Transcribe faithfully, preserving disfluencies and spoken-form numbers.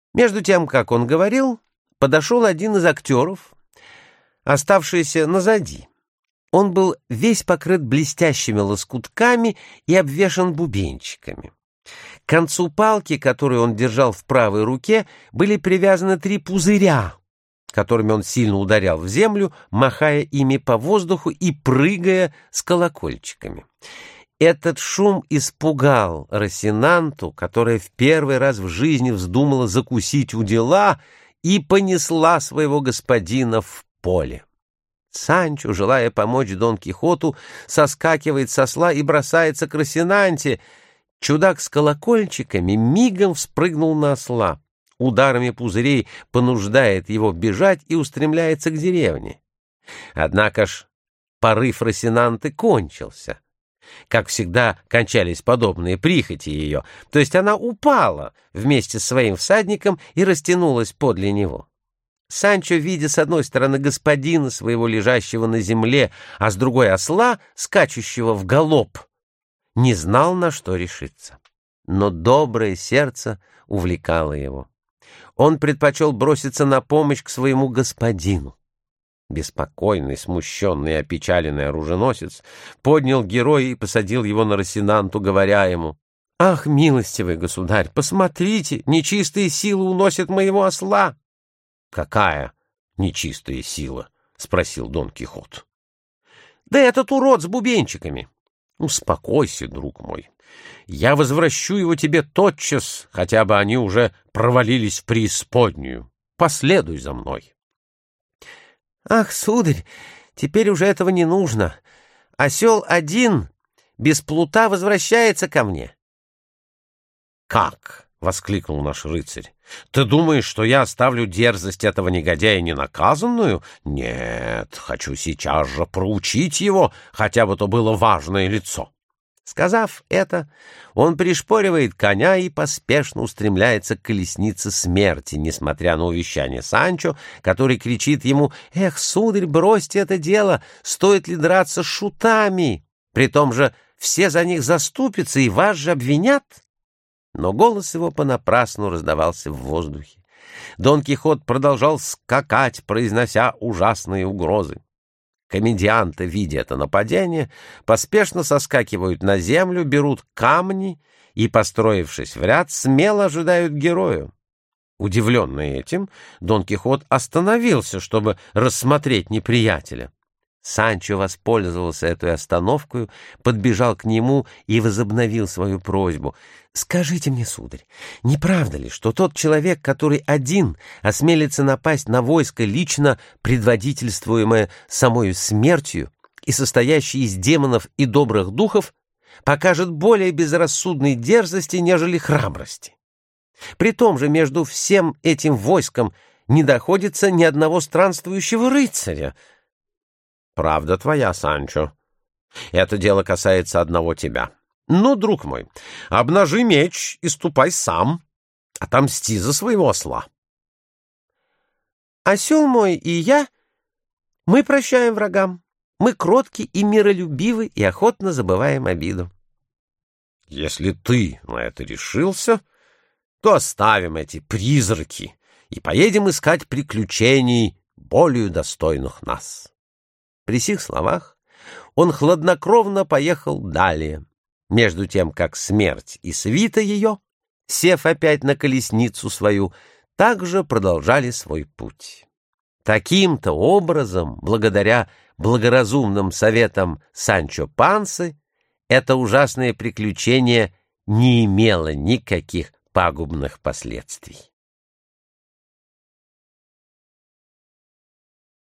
Между тем, как он говорил, подошел один из актеров, оставшийся назади. Он был весь покрыт блестящими лоскутками и обвешан бубенчиками. К концу палки, которую он держал в правой руке, были привязаны три пузыря, которыми он сильно ударял в землю, махая ими по воздуху и прыгая с колокольчиками. Этот шум испугал Росинанту, которая в первый раз в жизни вздумала закусить удила и понесла своего господина в поле. Санчо, желая помочь Дон Кихоту, соскакивает с осла и бросается к Росинанте. Чудак с колокольчиками мигом вспрыгнул на осла, ударами пузырей понуждает его бежать и устремляется к деревне. Однако ж порыв Росинанты кончился. Как всегда, кончались подобные прихоти ее, то есть она упала вместе с своим всадником и растянулась подле него. Санчо, видя с одной стороны господина своего, лежащего на земле, а с другой осла, скачущего в галоп, не знал, на что решиться. Но доброе сердце увлекало его. Он предпочел броситься на помощь к своему господину. Беспокойный, смущенный и опечаленный оруженосец поднял героя и посадил его на Росинанту, говоря ему: «Ах, милостивый государь, посмотрите, нечистые силы уносят моего осла!» «Какая нечистая сила?» — спросил Дон Кихот. «Да этот урод с бубенчиками!» «Успокойся, друг мой. Я возвращу его тебе тотчас, хотя бы они уже провалились в преисподнюю. Последуй за мной». «Ах, сударь, теперь уже этого не нужно. Осел один без плута возвращается ко мне». «Как?» — воскликнул наш рыцарь. «Ты думаешь, что я оставлю дерзость этого негодяя ненаказанную? Нет, хочу сейчас же проучить его, хотя бы то было важное лицо». Сказав это, он пришпоривает коня и поспешно устремляется к колеснице смерти, несмотря на увещание Санчо, который кричит ему: «Эх, сударь, бросьте это дело, стоит ли драться с шутами? При том же все за них заступятся и вас же обвинят». Но голос его понапрасну раздавался в воздухе. Дон Кихот продолжал скакать, произнося ужасные угрозы. Комедианты, видя это нападение, поспешно соскакивают на землю, берут камни и, построившись в ряд, смело ожидают героя. Удивленный этим, Дон Кихот остановился, чтобы рассмотреть неприятеля. Санчо воспользовался этой остановкой, подбежал к нему и возобновил свою просьбу. «Скажите мне, сударь, не правда ли, что тот человек, который один осмелится напасть на войско, лично предводительствуемое самою смертью и состоящее из демонов и добрых духов, покажет более безрассудной дерзости, нежели храбрости? При том же между всем этим войском не доходится ни одного странствующего рыцаря». «Правда твоя, Санчо. Это дело касается одного тебя. Ну, друг мой, обнажи меч и ступай сам, отомсти за своего осла». «Осел мой и я, мы прощаем врагам. Мы кротки и миролюбивы и охотно забываем обиду». «Если ты на это решился, то оставим эти призраки и поедем искать приключений, более достойных нас». При сих словах он хладнокровно поехал далее, между тем как смерть и свита ее, сев опять на колесницу свою, также продолжали свой путь. Таким-то образом, благодаря благоразумным советам Санчо Пансы, это ужасное приключение не имело никаких пагубных последствий.